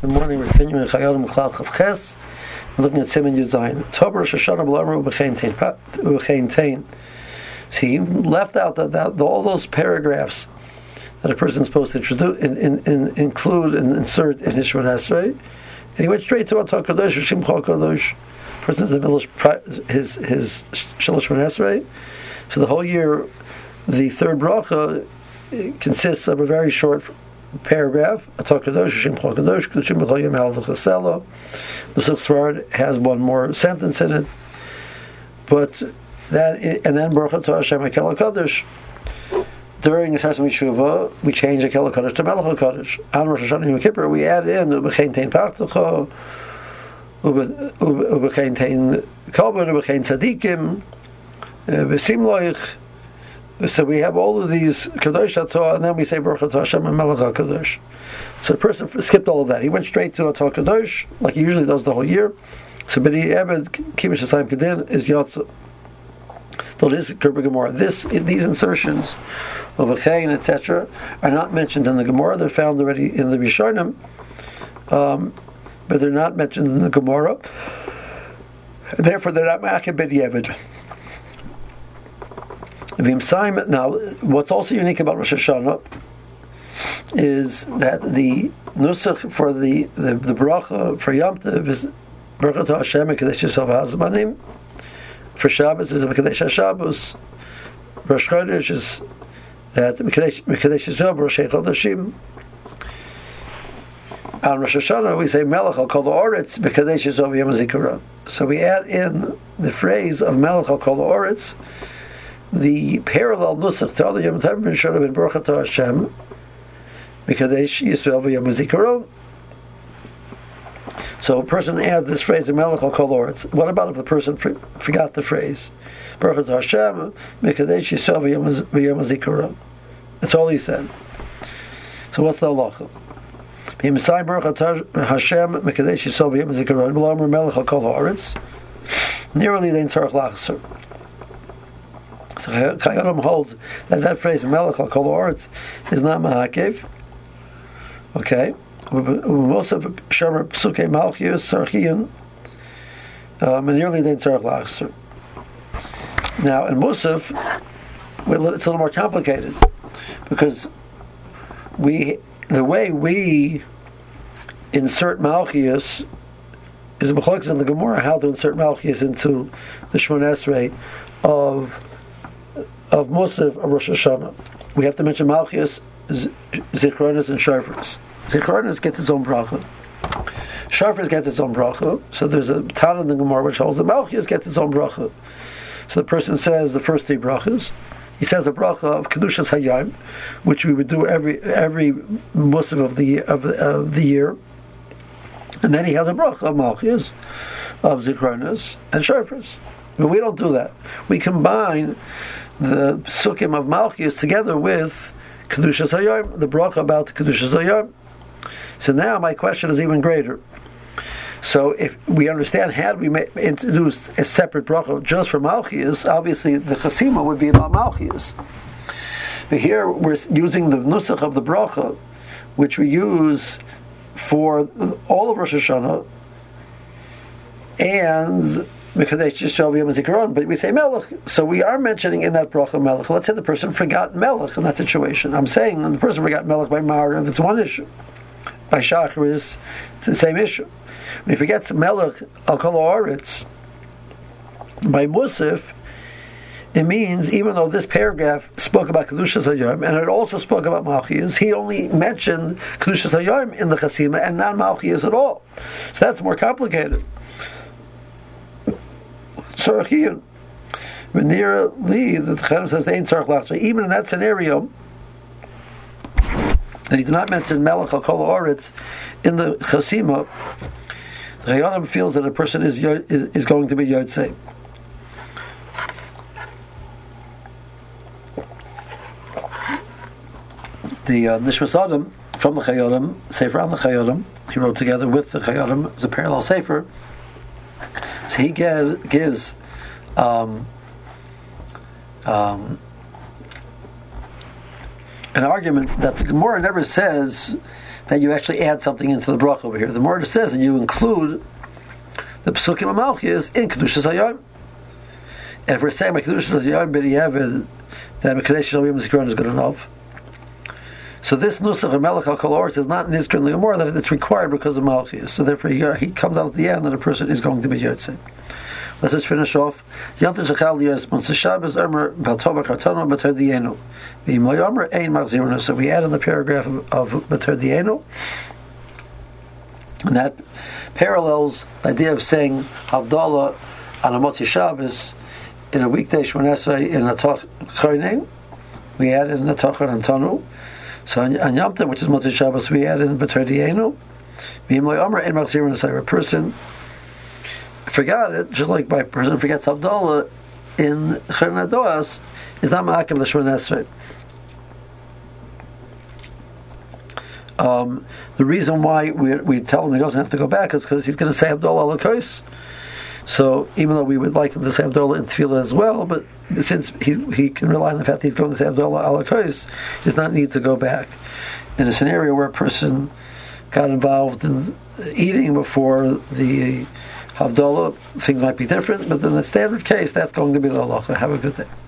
Good morning. We're continuing in Chayodim Chlal Chavches. We're looking at Siman Yud Zayin. Tober Rosh Hashanah B'Lamru B'Chein Tein. So he left out all those paragraphs that a person is supposed to include and insert in his Shemona Esrei. And he went straight to Atah Kadosh, Shimcha Kadosh. Person's in the middle of his Shalosh Shemona Esrei. So the whole year, the third bracha consists of a very short paragraph. Atah Kadosh, Shimcha Kadosh, Kedushim B'Chol Yom Ha'al Chaselo. The sixth word has one more sentence in it, but and then Baruch Atah Hashem HaKel HaKadosh. During the Sarsim Yeshuvah, we change HaKel HaKadosh to Melech HaKadosh. On Rosh Hashanah Yom Kippur, we add in U'B'chein Tein Pachtucha, U'B'chein Tein Kolber, U'B'chein Tzadikim, V'Simloich. So we have all of these Kadosh Atah, and then we say Baruch Atah Hashem Melech HaKadosh. So the person skipped all of that. He went straight to Atah Kadosh, like he usually does the whole year. So B'ni Eved Kibush Hasayim Kedin is Yotze. So this Gemara. These insertions of Achayin, etc., are not mentioned in the Gemara. They're found already in the Rishonim, but they're not mentioned in the Gemara. Therefore, they're not Ma'akeh B'ni Eved. Now, what's also unique about Rosh Hashanah is that the nusach for the bracha for Yom Tov is Baruch Atah Hashem HaKadosh Yisrael V'Hazmanim. For Shabbos is Mekadesh HaShabbos. Rosh Chodesh is that Mekadesh Yisrael Rosh Chodeshim. On Rosh Hashanah we say Melech Al Kol Ha'Oretz Mekadesh Yisrael Yom HaZikaron. So we add in the phrase of Melech Al Kol Ha'Oretz, the parallel nusach to other Yom Tov should have been Baruch Atah Hashem Mekadesh Yisrael Yom HaZikaron. So a person adds this phrase in Melech Al Kol Ha'Oretz. What about if the person forgot the phrase Baruch Atah Hashem Mekadesh Yisrael Yom HaZikaron? That's all he said. So what's the halacha? Himsai Baruch Atah Hashem Mekadesh Yisrael Yom HaZikaron B'Lamru Melech Al Kol Ha'Oretz Nearly Dein Tzarech Lachser. So Chayodim holds that phrase Melech Al Kol Ha'Oretz is not Mahakev. Okay. Most of Shomer Psukei Malchius Sarchian nearly Dein Tzarech Lachser. Now in Musaf, it's a little more complicated because the way we insert Malchius is a machlokes in the Gemara how to insert Malchius into the Shemona Esrei of Musaf of Rosh Hashanah. We have to mention Malchius, Zichronos, and Shofars. Zichronos gets its own bracha. Shofars gets its own bracha. So there's a Tana in the Gemara which holds that Malchius gets its own bracha. So the person says the first three brachas. He says a bracha of Kedushas Hayom, which we would do every Musaf of the year, and then he has a bracha of Malchius, of Zichronos, and Shofars. But we don't do that. We combine the Sukkim of Malchius together with Kedushas Hayom, the bracha about the Kedushas Hayom. So now my question is even greater. So if we understand how we may introduce a separate bracha just for Malchius, obviously the Chasima would be about Malchius. But here we're using the nusach of the bracha, which we use for all of Rosh Hashanah, and Mekadesh Yisrael Yom HaZikaron, but we say Melech, so we are mentioning in that bracha Melech. Let's say the person forgot Melech in that situation. I'm saying the person forgot Melech by Ma'ariv, it's one issue. By Shachris, it's the same issue. When he forgets Melech Al Kol Ha'Oretz by Musaf, it means even though this paragraph spoke about Kedushas Hayom and it also spoke about Malchius, he only mentioned Kedushas Hayom in the Chasima and not Malchius at all. So that's more complicated. Tzarechiyun. Near Lee, the Chayyim says they ain't Tzarech Lachser. Even in that scenario, that he did not mention Melech Al Kol Ha'Oretz in the Chasima, the Chayyim feels that a person is going to be Yotzei. The Nishmas Adam from the Chayyim, Sefer on the Chayyim, he wrote together with the Chayyim, it's a parallel Sefer. So he gives an argument that the Gemara never says that you actually add something into the bracha over here. The Mordah says that you include the Pesukim HaMalchis in Kedushas HaYom. And if we're saying by Kedushas HaYom B'diavad that Mekadesh Shalom Zikaron is good enough, so this Nusach of Melech HaKol Oretz is not in Nizkar and Ligamor, that it's required because of Malchus. So therefore he comes out at the end that a person is going to be Yotzei. Let's just finish off. Yontif Zechal Liyos Monsei Shabbos Omer B'Tova Kartano B'Tor Dienu V'Im Lo Yomer Ein Machzirunu. So we add in the paragraph of B'Tor Dienu, and that parallels the idea of saying Havdalah on a Motzei Shabbos in a weekday Shmoneh Esrei in a Toch Choyne. We add in the Toch Antonu. So on Yom Tov, which is Motzei Shabbos, we add in B'Tor Dienu V'Im Lo Yomer Ein Machzirunu. So a person forgot it, just like by a person forgets Havdalah in Chornei Doas, is not ma'akev the Shmoneh Esrei. The reason why we tell him he doesn't have to go back is because he's going to say Havdalah Alakos. So even though we would like him to say Havdalah in Tefillah as well, but since he can rely on the fact that he's going to say Havdalah Alakos, he does not need to go back. In a scenario where a person got involved in eating before the Havdalah, things might be different, but in the standard case, that's going to be the halacha. Have a good day.